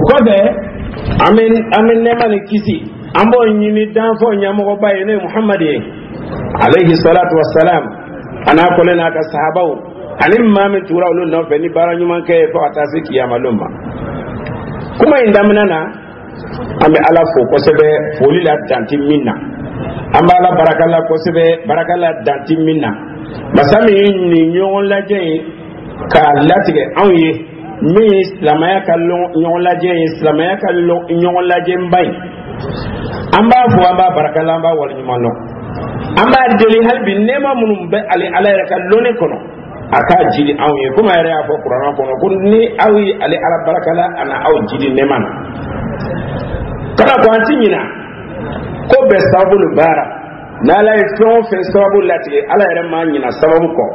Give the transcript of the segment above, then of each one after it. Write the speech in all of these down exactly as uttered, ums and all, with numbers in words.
ko be amin amin ne man kisi ambo nyini dan fo nyamo baye ne muhammadin alayhi salatu wassalam ana ko lena ka sahabaw anim ma min turawlu no fe ni bara nyuma ke ko atase kiyama lumma kuma indamna na ambe ala fo ko sebe foli la tanti minna amba ala barakalla ko sebe barakalla tanti minna basami ni nyon la je ka latige awye mi islamaya kallon nyon la je islamaya kallon nyon la je mbay amba fo amba barakalla amba wal nyumano amba deli halbi nema munum be ali ala kallone kono aka jidi awye kuma yare afo qur'an kono kun ni awi ali ala barakalla ana aw jidi neman kana ko antinyina ko be sabulu bara na la ifon fe sabulu lati ala yare ma nyina sababu ko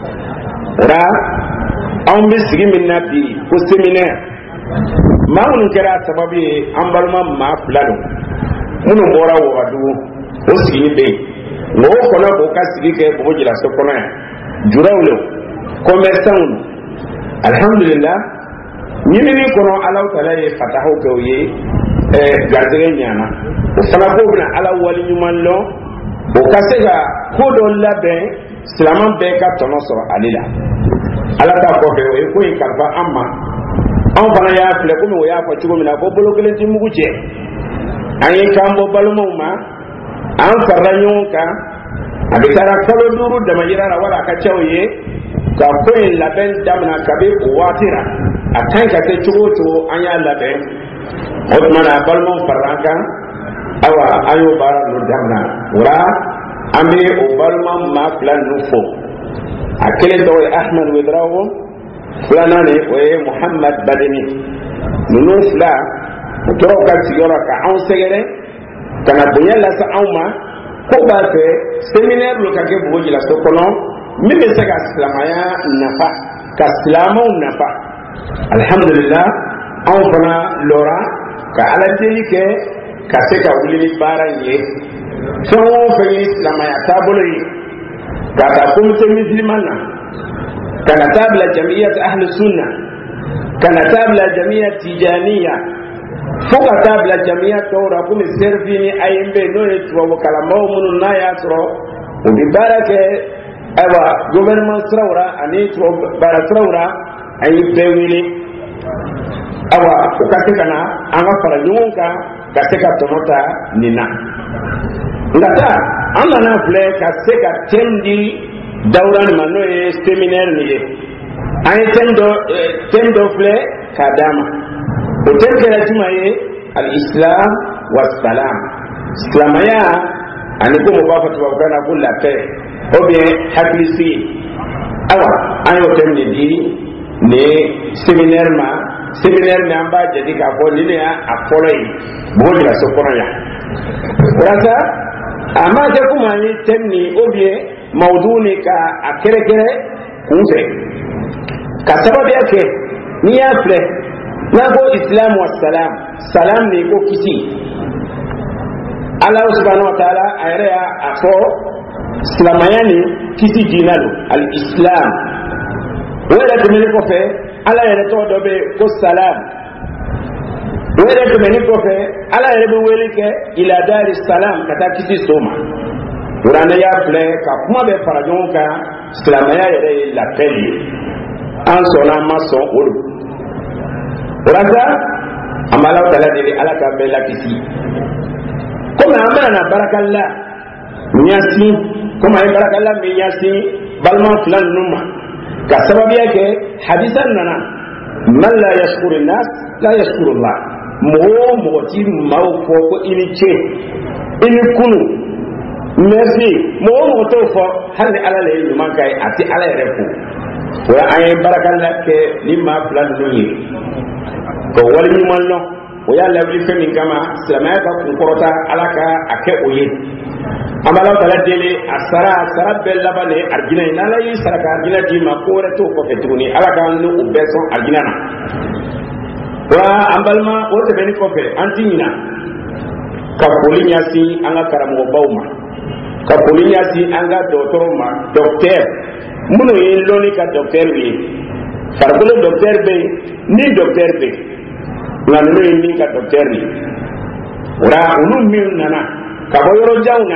ra on bi sigi min nabi ko séminaire ma mun kera sababu ambalma ma fulado mun bora wo wadu o sigi be no ko na ko ka sigi ke ko jila so ko na jurawlo commerçant alhamdulillah nyini ni kono ala taala e fatahu ko ye eh gardere nyana o fana ko bina ala wali nyuman lo o kasega ko do labe islaman be ka tono so alila ala ta ko be ko e karba amma on fana ya fle ko mi ya fa ci ko mina ko bolo kelen ti mugu je ayi kambo balmo ma an farranyo ka abitara kolo duru da majira wala ka chawye ka koyin laben damna kabe watira atan ka te chugo to anya laben otmana balmon farranka awa ayo bara no damna wura ame o balmon ma plan no fo akele do ahmad wedrawo fulana ne o muhammad badeni nunu fla to ka sigora ka on segere kana bunya la sa awma ko ba fe séminaire lo ka ke boji la so kolon mi be se ka islamaya nafa ka islamu nafa alhamdulillah on fana lora ka ala teli ke ka se ka wuli bara ye so fe islamaya tabolo yi ka ta komite muslimana kana tabla jamiyat ahli sunna kana tabla jamiyat tijaniya foka tabla jamiyat tora kumi servini ayembe no etwa kalamba mun na ya tro o bi barake aba gouvernement trawra ani to bara trawra ay bewili awa o kate kana anga fara nyonka ka seka tonota nina ngata anga na fle ka seka tendi dawran manoe séminaire ni ay tendo tendo fle kadama o temkela tumaye al islam was salam islamaya ani ko mo bafa to kana kula pe o bien haklisi awa ayo temni di ne séminaire ma séminaire ne amba jadi ka ko ni ne a follow bo dira so kono ya rasa ama je kuma ni temni o bien mawduni ka akere kere kunse ka sababu yake ni ya fle na ko islam wa salam salam ne ko kisi Allah subhanahu wa ta'ala ayra afo islamayani kisi dinalo al islam wala tumeni ko fe ala yere to do be ko salam wala tumeni ko fe ala yere be weli ke ila dar salam kata kisi soma urana ya fle ka kuma be farajon ka islamaya yere la peli an sona maso odu uraka amala tala de ala ka be la kisi comme amana barakallah nyasi comme ay barakallah mi nyasi balma flan numa ka sababu yake hadisan nana man la yashkuru nas la yashkuru Allah mo mo ti maw fo ko ini che ini kunu merci mo mo to fo hande ala le nyuma kay ati ala refu wa ay barakallah ke limma flan nuni ko wal nyuma no o ya lawli femi kama samaya ka kunkorota alaka ake oye amala tala dele asara asara bella bane argina ina la yi saraka argina di ma ko reto ko fetuni alaka no ubeso argina na wa ambalma o te beni ko fe antinina ka polinya si anga karamo bawma ka polinya si anga doctor ma docteur muno yi loni ka docteur wi farbulo docteur be ni docteur be na nunu ni ka docteur ni ora ulu min nana ka bo yoro jawna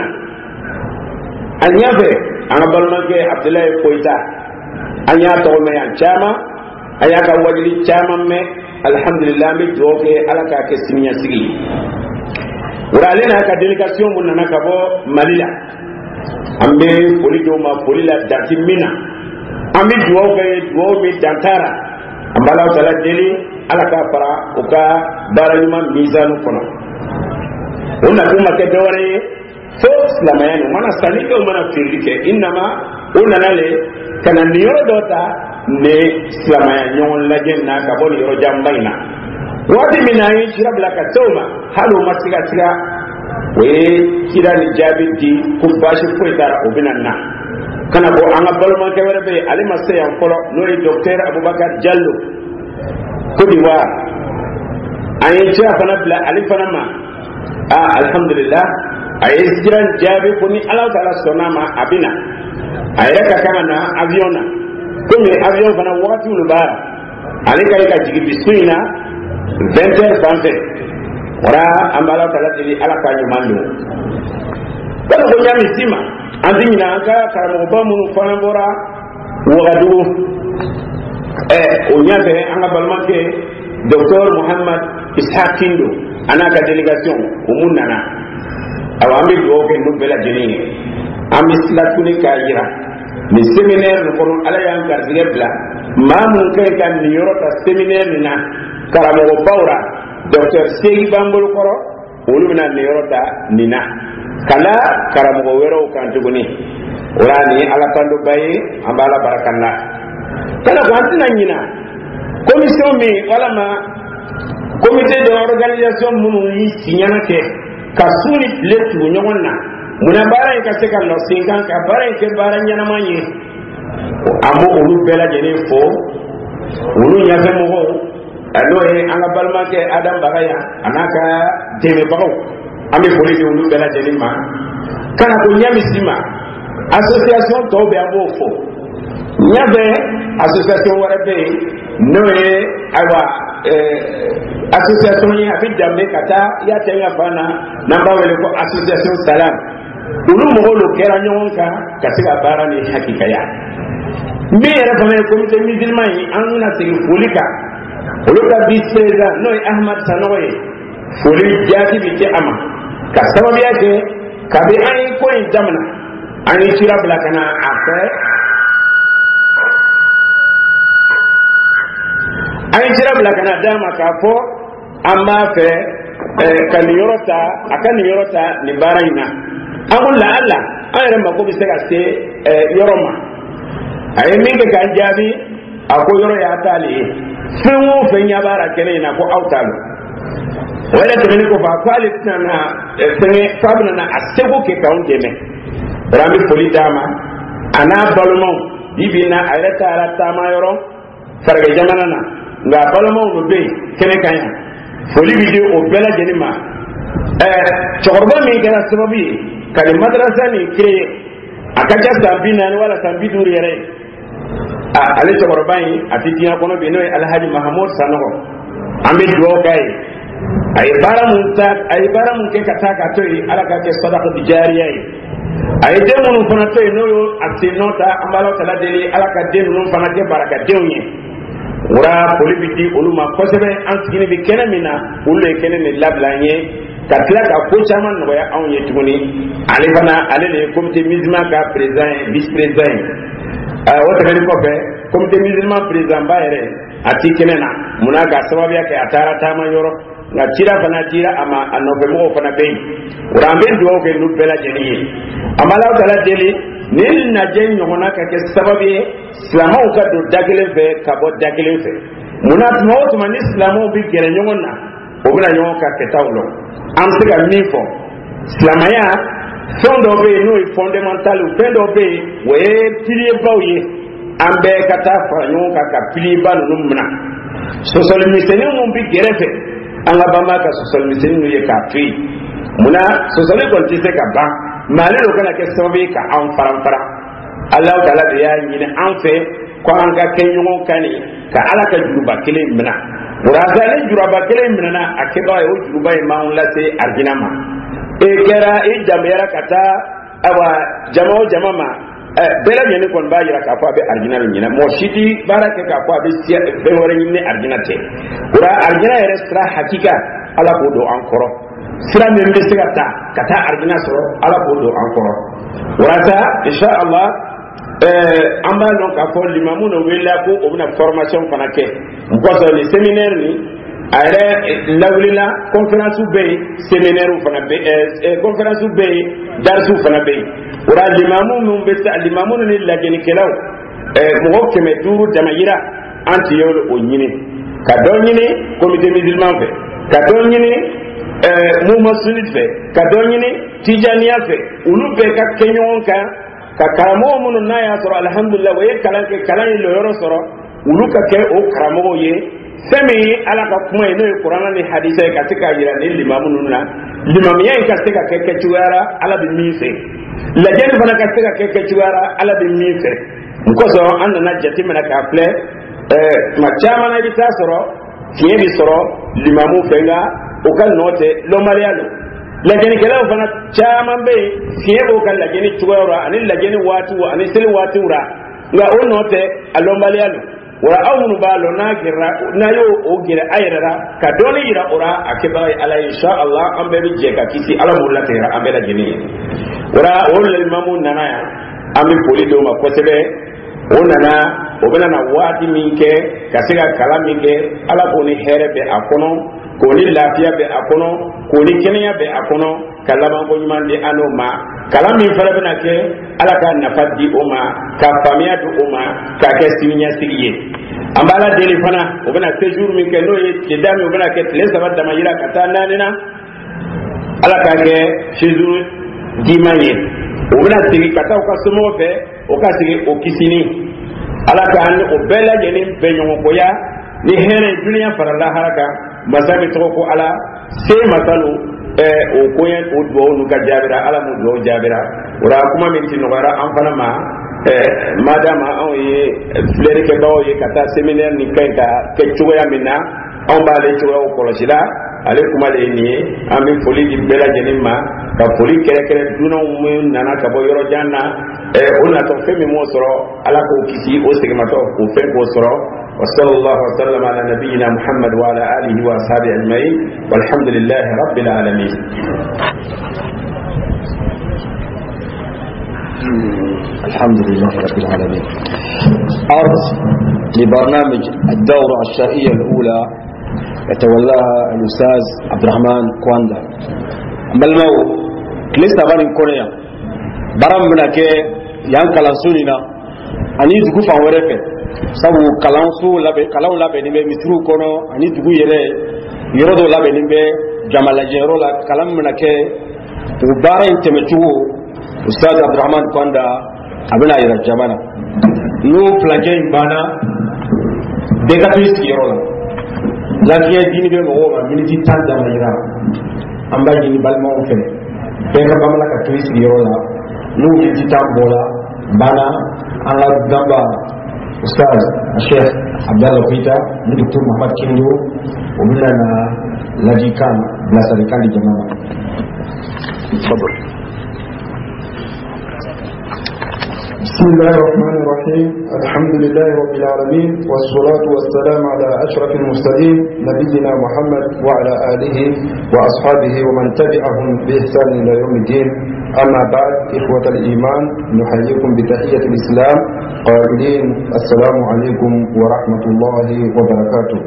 anya be anga balmanke Abdoulaye Koita anya to me an chama aya ka wajili chama me alhamdulillah mi doke alaka ke siminya sigi ora lena ka delegation mun nana ka bo Malila ambe polijo ma polila datimina ambe doke do mi dantara ambala tala deli alaka para uka barayuma mizanu kono ona kuma ke dore fo islamayano mana salike mana firike inma ona nale kana niyo dota ne islamaya nyon lajen na ka boli ro jambaina wadi minayi shirabla ka toma halu masiga tiga we kira ni jabiti ku bashi ko dara obinanna kana ko anga balma ke wara be alima se yan kolo no docteur Abubakar Jallo ko diwa ayi cha fana bla alifana ma ah alhamdulillah ayi siran jabi ko ni Allah taala sonama abina ayaka kama na aviona comme avion fana wakati ulubara alika ika jigi bisuina vingt heures trente ora ambala taala tili alaka nyumando kana ko nyami sima andina anga karamo ba munu fana bora wagadu eh onyabe anga balmanke docteur Muhammad Ishaq Kindo anaka delegation umunana awambe doke nubela jenini amisla kuni kayira ni séminaire no kono ala yan garziebla mamun kay kan ni yorota séminaire ni na karamo bawra docteur Segi Bambol koro ulumina ni yorota nina kala karamo wero kan tuguni urani ala pando baye ambala barakanna kana gantina nyina commission mi wala ma comité d'organisation munu yi signana ke kasuni letu nyongonna muna bara ka se kan no singan ka bara ke bara nyana manye amo ulu bela jene fo ulu nyafe mo ho alo e anga balma ke adam bagaya anaka deme bawo ame boli de ulu bela jene ma kana ko nyami sima association to be abo fo nyabe association wara be no e awa association ya fi jambe kata ya tenga fana namba wele ko association salam ulu mo lo kera nyonka katika bara ni hakika ya mi era fana comité musulman yi an na sigi folika uluka biseza no Ahmad Sanoye foli jati bi ke ama ka sababu yake kabe an ko in jamna an yi tira blakana afa an tira blakana dama ka fo amma fe kan yorota akan yorota ni baraina amul la alla ayran ba ko bi sega se yoroma ay min ga jabi ako yoro ya tali fenwo fenya bara kene na ko autalo wala tene ko fa quality na tene fabna na asego ke ka undeme rami politama ana balmo bibina ayata arata ma yoro farga jamana na nga balmo no be kene kanya foli video o bela jenima eh chorba mi kana sababi kali madrasa ni créé akaja sambina ni wala sambidu yere ah ale chorba yi atitia kono be no Alhaji Mahmoud Sanogo ambe do kai ay bara munta ay bara mun ke kataka toyi alaka ke sadaqa bijariya ay demunu fana toyi no yo atinota ambalo tala deli alaka demunu fana ke baraka dewni ura polibiti uluma kosebe ansigini bi kenamina ulle kenene lablanye katla ka ko chaman no ya on yetuni ale bana ale le comité musulman ka président vice président euh wata gani ko be comité musulman président bayere ati kenena munaga sababu yake atara tama yoro na tira bana tira ama anobe mo fana be urambe do ke nu bela jeni amala dala deli nil na jen nyona ka ke sababu islamo ka do dagele fe ka bo dagele fe munat mawt man islamo bi gere nyona obula nyoka ke tawlo am siga mifo islamaya fondo be no fondamental fondo be we pilier bawye ambe kata fa nyoka ka pilier ba no muna social miseni mo bi gere fe anga bama ka social miseni no ye ka tui muna social ko tise ka ba male lo kana ke sobe ka an faram fara Allah taala de ya ni an fe ko an ka kenyo kani ka ala ka juba kile mina urasale juraba kelen minana akeba yo juruba imam lase arginama e kera e jamera kata awa jamao jamama eh bela nyene kon ba yira ka fa be argina nyina mo shiti baraka ka fa be sia be wore nyine argina te ura argina yere stra hakika ala ko do ankoro sira men be sigata kata argina soro ala ko do ankoro urata insha Allah eh amba non ka fo limamu no wela ko obuna formation fanake ko so ni séminaire ni ayre lawlila conférence be séminaire fana be eh conférence be darsu fana be ura limamu mun be sa limamu ni lageni kelaw eh mo keme duru damayira anti yolo o nyini ka do nyini comité musulman fe ka do nyini eh mouvement sunnite fe ka do nyini tijaniya fe ulu be ka kenyon ka ka karamo mun na ya soro alhamdulillah waye kalan ke kalan lo yoro soro ulu ka ke o karamo ye semi ala ka kuma ino qur'ana ni hadisa ka tika yira ni limamu nunna limamiya ka tika ke ke tuwara ala bi mise la jeni bana ka tika ke ke tuwara ala bi mise ko so anda na jati mana ka fle eh ma chama na bita soro tiye bi soro limamu fenga o kan note lo marialo la jeni kala bana chama be tiye o kan la jeni tuwara ani la jeni watu ani sil watu ra nga o note alo marialo wala awunu balo na gira na yo o gira ayra ka doni ira ora akiba ala insha Allah ambe bi je ka kisi ala mulla tera ambe la jeni wala wala imamu nana ya ambe polido ma kotebe onana obena na wati minke kasega kala minke ala ko ni herebe akono ko ni lafiya be akono ko ni kenya be akono kalama ko nyumande anoma kala min fara bena ke ala ka nafadi oma ka famia du oma ka ke siminya sigiye ambala deli fana obena séjour min ke no ye kedami obena ke tele sabat dama yira kata nanina ala ka ke séjour dimaye obena sigi kata ko somo fe o ka sigi o kisini ala ka an o bela jeni benyo ko ya ni here dunya farala haraka masabi to ko ala se masalu eh o koyen o do nu ka jabira ala mu do jabira ora kuma min tin wara an fana ma eh madama on ye flere ke bawo ye kata séminaire ni kanka ke chuya minna on ba le chuya o kolosila ale kuma le ni ami foli di bela jenima ka foli kere kere duna mu nana ka bo yoro janna eh ona to femi mo soro ala ko kisi o segmato ko fe ko soro وصلى الله وسلم على نبينا محمد وعلى آله وأصحابه أجمعين والحمد لله رب العالمين. الحمد لله رب العالمين. أرض لبرنامج الدورة الشرعية الأولى يتولاها الأستاذ عبد الرحمن كواندا. بل مو لسه بني كوريا برام منك يانكلا سونينا أني تقول ورفة sabu kalanso labe kalaw labe ni be mitru kono ani dugu yere yoro do labe ni be jamala jero la kalam manake u bara intemetu ustad Abdurrahman Kwanda abina yira jamana no plage bana de ka twist yoro la la kiye dini be mo ma miniti tan da mayira amba dini balma o fene be ka bamala ka twist yoro la no miniti tan bola bana ala damba أستاذ الشيخ عبد الله فيتا من دكتور محمد كيندو ومننا لاجي كان بلاسري كان لجماعة. تفضل. بسم الله الرحمن الرحيم الحمد لله رب العالمين والصلاة والسلام على أشرف المرسلين نبينا محمد وعلى آله وأصحابه ومن تبعهم بإحسان إلى يوم الدين. أما بعد إخوة الإيمان نحييكم بتحية الإسلام قائلين السلام عليكم ورحمة الله وبركاته.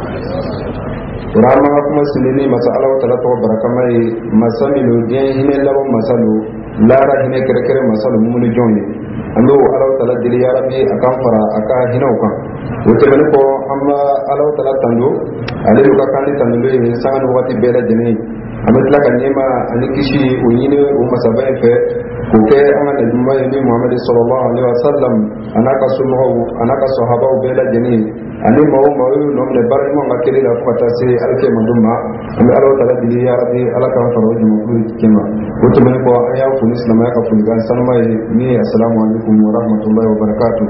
ورحمة الله سليني مسألة وثلاثة وبركامي مسامي لودين هنا لهم مسألة لا رهنا كركر مسألة ممن جوني ando alaw tala dili ya rabbi akan fara aka hinaw kan wote bele ko amma alaw tala tando ale ka kan tando le sanu wati bela jeni ametla kanema anikishi uyine umasabai fe kuke ana najuma ni Muhammad sallallahu alaihi wasallam anaka sumu anaka sahaba ubela jeni ani mawu mawu nomne bari mo ngakeli la fata se alke manduma ami alo tala dili ya rabbi alaka faro jumu kema woto men ko aya fu islam ya ka fu gan sanma ni assalamu alaikum wa rahmatullahi wa barakatuh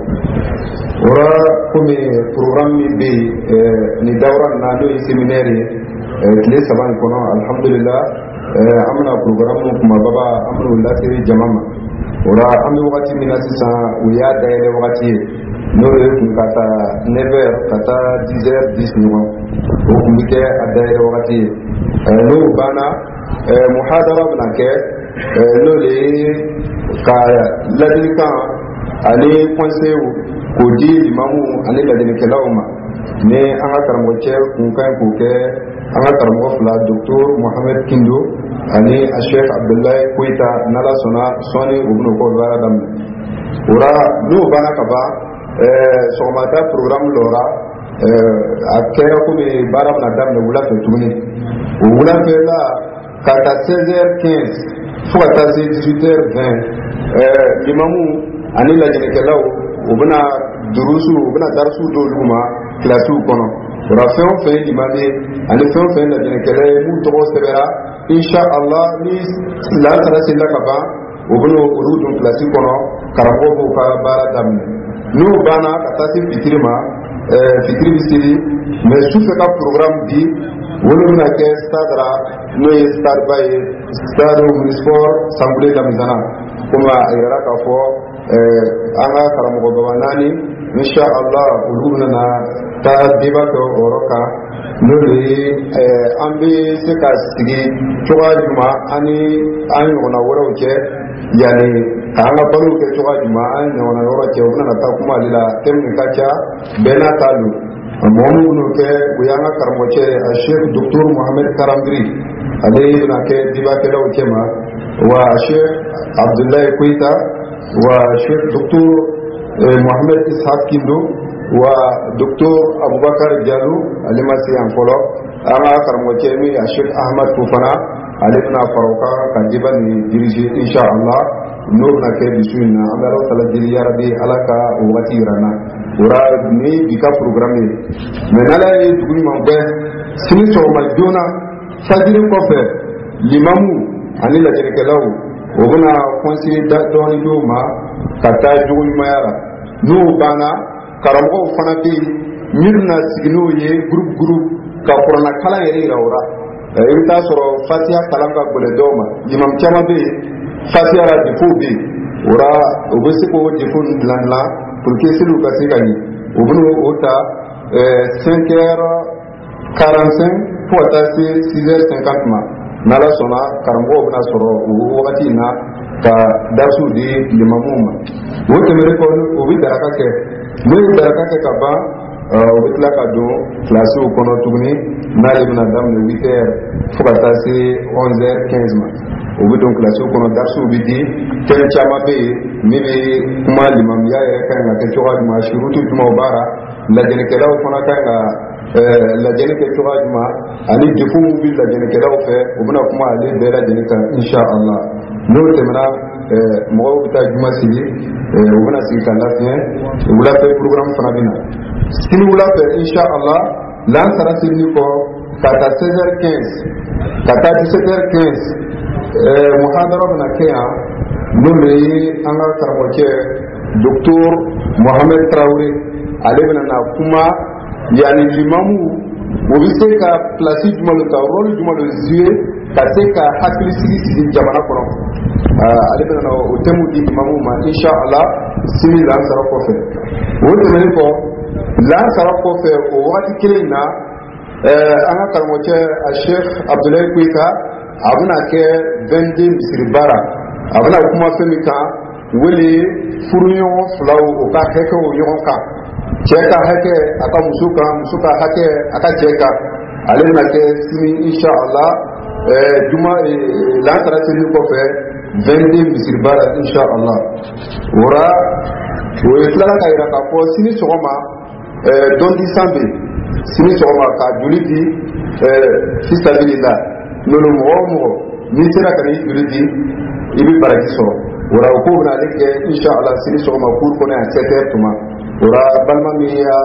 ora kumi programme bi ni dawra na do seminaire kile saban kono alhamdulillah amna programme kuma baba amru latiri jamama ora ami wakati minasisa uya daile wakati no le kata never kata dix heures dix minutes o kumike daile wakati no bana muhadara bnake no le ka ladilika ali conseil ko di imamu ali ladilika lawma ne anga karamo che kunkan kuke anga karamo fla docteur Mohamed Kindo ani Sheikh Abdullah Kuita nala sona soni ubnu ko wala dam ora no bana kaba eh somata programme lora eh akera ko be baram na dam ne wula fe tuni wula fe la kata seize heures quinze fo kata dix-huit heures vingt eh limamu ani la jene kelaw ubna durusu ubna darsu do luma classe kono ora fe on fe limane ani fe on fe la jene kelay mu to sebera insha Allah ni la tara sila kaba ubno urudun classe kono karabo ko ka bara dam no bana kata si fikrima eh fikri bisiri mais sous ce programme di wolo na ke stadra no stad bay stad sport samble la mizana kuma irara ka fo eh anga karamo ko babanani insha Allah ulumna na ta diba ko oroka no le eh ambe se ka sigi toga juma ani an yona woro ke yani anga balu ke toga juma an yona woro ke ona ta kuma lila temni kacha bena talu momu no ke uyanga karamo ke Sheikh Doctor Mohamed Karambri ale na ke diba ke law kema wa Sheikh Abdullah Kuita wa Sheikh Doctor Mohamed Ishaq Kindo wa Doctor Abubakar Diallo alimasi anfolo ama karamo ke mi Sheikh Ahmad Kufana alibna faroka kanjiba ni dirige insha Allah no na ke bisuna amaro tala dili ya rabbi alaka wati rana ora ni bika programme menala ni tuguni mambe sini to majona fajiri ko fe limamu ani la jere kelaw oguna conseiller da doni do ma kata jogi mayara no bana karamko fana bi mirna signo ye group group ka korona kala yere rawra e ta soro fatiha kalanga gole doma imam chama be fatiha ra difu be ora obusi ko difu lanla pour que silu ka sigani obunu ota cinq heures quarante-cinq pour attaquer six heures cinquante ma nala sona karamko bna soro wakati na ka darsu di limamuma wote mere ko obi daraka ke no daraka ke ka ba obi tla ka do classe ko no tugni na le bna dam le huit heures pour attaquer onze heures quinze ma obi don classe ko no darsu bi di tel chama be mi be kuma limam ya ya kan na ke choga ma shurutu tuma bara la jene ke law ko na kan la jene ke choga ma ani defu bi la jene ke law fe obuna kuma ale be la jene kan insha Allah no temna mo bita juma sili obuna sili kan la fin wala fe programme fana bina sili wala fe insha Allah lan sara sili ko kata seize heures quinze kata dix-sept heures quinze muhadara bana kaya no le anga karamoke docteur Mohamed Traoré alebna na kuma yani limamu obise ka place jumalu ka rôle jumalu zié ka se ka hakili sigi sigi jamana kono alebna na o temu di limamu ma insha Allah simi lan sara ko fe o temene ko lan sara ko fe o wati kilina anga karamoke Sheikh Abdullah Kuita abuna ke vingt-deux bisribara abuna kuma femika wele furunyo flaw o ka heke o yonka cheka heke aka musuka musuka heke aka cheka alena ke simi insha Allah eh juma la tarati ko fe vingt-deux bisribara insha Allah ora o isla ka ira ka ko simi soma eh don disambe simi soma ka juliti eh fisabilillah nolo mɔgɔ mɔgɔ n'i sera ka n'i joli di i bɛ baraji sɔrɔ o la o ko bɛna ale kɛ inshallah sini sɔgɔma cours kɔnɔ yan sept heures tuma o la balima min y'a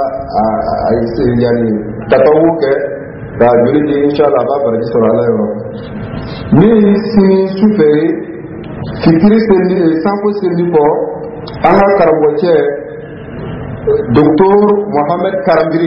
yani tatawu kɛ ka joli di inshallah a b'a baraji sɔrɔ ala yɔrɔ min sini sufɛ fitiri seli sanko seli kɔ an ka karamɔgɔ cɛ docteur Mohamed Karambiri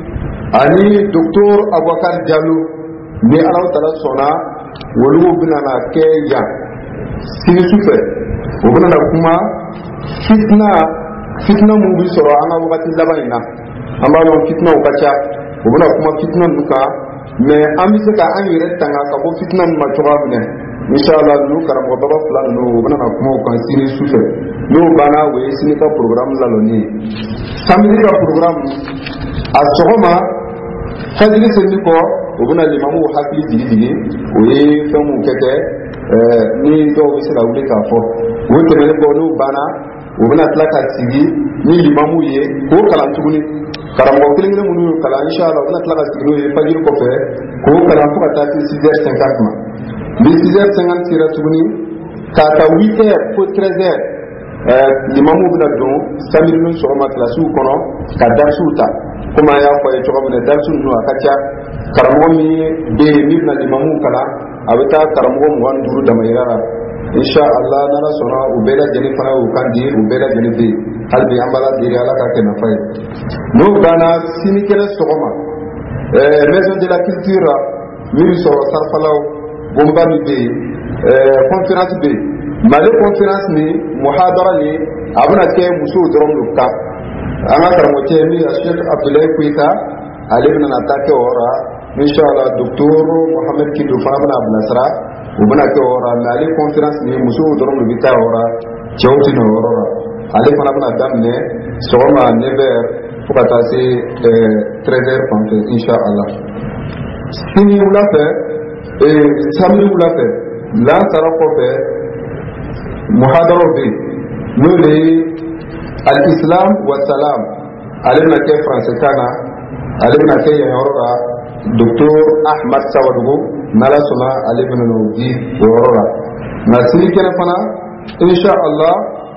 ani docteur Abubakar Diallo ni ala taala sɔnna olu bɛna na kɛ yan sini sufɛ o bɛna na kuma fitna fitna mun bi sɔrɔ an ka wagati laban in na an b'a dɔn fitnaw ka ca o bɛna kuma fitna ninnu kan mais an bɛ se ka an yɛrɛ tanga ka bɔ fitna ninnu ma cogoya minɛ inshallah nu karamɔgɔ baba fila ninnu o bɛna na kuma o kan sini sufɛ n'o banna o ye sini ka programme lalɔni ye samedi ka programme a sɔgɔma fajiri seli kɔ o bɛna limamu hakili jigi jigi o ye fɛn mun kɛ kɛ ni dɔw bɛ se ka wuli k'a fɔ o tɛmɛnen kɔ n'o banna o bɛna tila ka sigi ni limamu ye k'o kalan tuguni karamɔgɔ kelen kelen minnu y'o kalan inshallah o bɛna tila ka sigi n'o ye fajiri kɔfɛ k'o kalan fo ka taa se six heures cinquante ma ni six heures cinquante sera tuguni k'a ta huit heures fo treize heures limamu bɛna don samedi ni sɔgɔma kilasiw kɔnɔ ka darisiw ta komi an y'a fɔ a ye cogo min na darisi ninnu a ka ca karamɔgɔ min bɛ yen min bɛna limamu kalan a bɛ taa karamɔgɔ mugan ni duuru damayira la inshallah n'ala sɔnna u bɛɛ lajɛlen fana y'u kan di u bɛɛ lajɛlen bɛ yen hali bi an b'a la deli ala k'a kɛ nafa ye n'o banna sini kɛnɛ sɔgɔma maison de la culture min bɛ sɔrɔ sarafalaw bonba min bɛ yen conférence bɛ yen mali conférence ni muhadara ni a bɛna kɛ musow dɔrɔn de kan an ka karamɔgɔ cɛ min ye Sheikh Abdoulaye Koyita ale bɛna na taa kɛ o yɔrɔ la inshallah docteur Mohamed Kido fana bɛna bilasira o bɛna kɛ o yɔrɔ la mais ale conférence ni musow dɔrɔn de bɛ taa o yɔrɔ la cɛw tɛ na o yɔrɔ la ale fana bɛna daminɛ sɔgɔma neuf heures fo ka taa se treize heures fanfɛ inshallah sini wula fɛ samedi wula fɛ lansara kɔfɛ muhadaraw bɛ yen n'o de ye al-islam wa salam ale bɛna kɛ français kan na ale bɛna kɛ yan yɔrɔ la docteur Ahmad Sawadogo n'ala sɔnna ale bɛna n'o di o yɔrɔ la nka sini kɛnɛ fana inshallah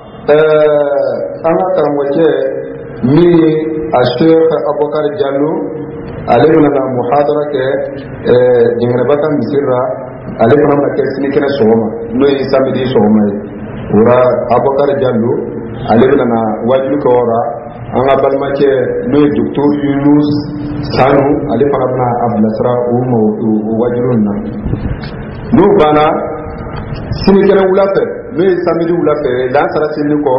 an ka karamɔgɔ cɛ min ye a Sheikh Abubakar Diallo ale bɛna na muhadara kɛ Jɛngɛnɛbaka misiri la ale fana bɛna kɛ sini kɛnɛ sɔgɔma n'o ye samedi sɔgɔma ye o la Abubakar Diallo ale bɛna na wajibi kɛ o la an ka balimacɛ n'o ye docteur Yunus Sanu ale fana bɛna a bilasira o ma o wajibi na n'o banna sini kɛnɛ wula fɛ n'o ye samedi wula fɛ lansara seli kɔ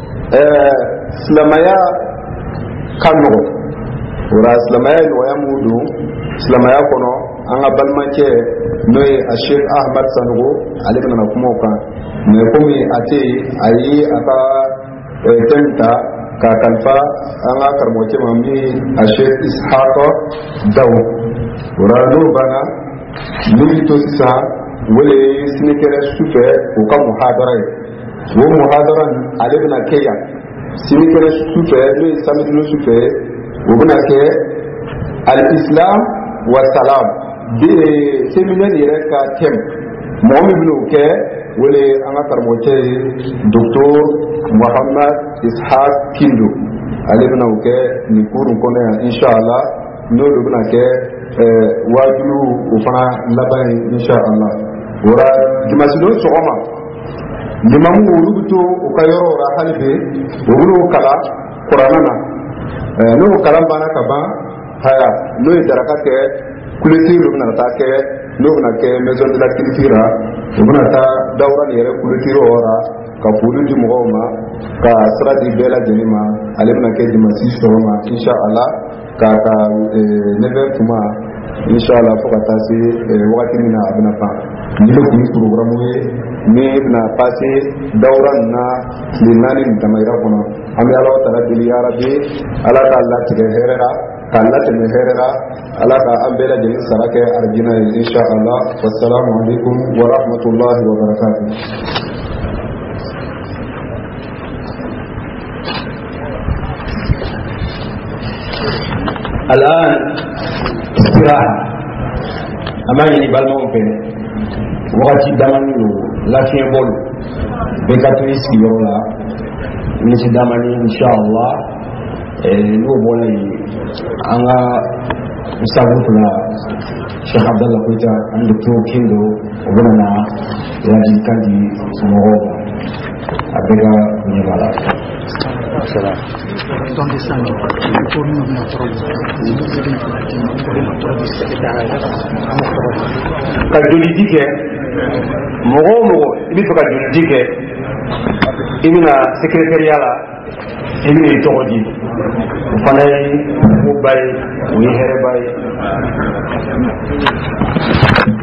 silamaya ka nɔgɔ o la silamaya nɔgɔya mun don silamaya kɔnɔ an ka balimacɛ n'o ye a Sheikh Ahmad Sanogo ale bɛna na kuma o kan mais komi a tɛ yen a ye a ka fɛn ta k'a kalifa an ka karamɔgɔcɛ ma min a Sheikh Ishaq Daw o la n'o banna min bɛ to sisan o de ye sini kɛnɛ sufɛ o ka muhadara ye o muhadara ale bɛna kɛ yan sini kɛnɛ sufɛ n'o ye samedi sufɛ o bɛna kɛ al-islam wa salam séminaire yɛrɛ ka thème mɔgɔ min bɛna o kɛ o de ye an ka karamɔgɔcɛ ye docteur Mohamed Ishaq Kindo ale bɛna o kɛ nin cours kɔnɔ yan inshallah n'olu bɛna kɛ wajibi o fana laban ye inshallah o la dimanche don sɔgɔma limamu olu bɛ to u ka yɔrɔ la hali bi u bɛna o kalan kuranɛ na n'o kalan banna ka ban haya n'o ye daraka kɛ kulitiri bɛna taa kɛ n'o bɛna kɛ maison de la culture la u bɛna taa dawura nin yɛrɛ kulitiri o la ka foli di mɔgɔw ma ka sira di bɛɛ lajɛlen ma ale bɛna kɛ dimanche sɔgɔma inshallah k'a ka neuf heures tuma inshallah fo ka taa se wagati min na a bɛna ban ni de tun ye programme ye min bɛna passe dawura nin na tile naani nin damayira kɔnɔ an bɛ Alahu Taala deli ya Rabbi ala k'a latigɛ hɛrɛ la k'a latɛmɛ hɛrɛ la ala ka an bɛɛ lajɛlen sara kɛ arijina ye inshallah wassalamu alaikum wa rahmatullahi wa barakatuh. الآن استراحة amani ni balma on pe wakati damani lo la fien bolu be katoni si yola ni si damani inshallah eh no bola yi anga usabutula Sheikh Abdallah Kuita and Doctor Kindo obona ya jikandi mo abega nyala salam dans des cinq pour nous notre ka joli dike mogo mogo ibi to ka joli dike ibina secrétariat la ibina togodi fanay mu bay ni here bay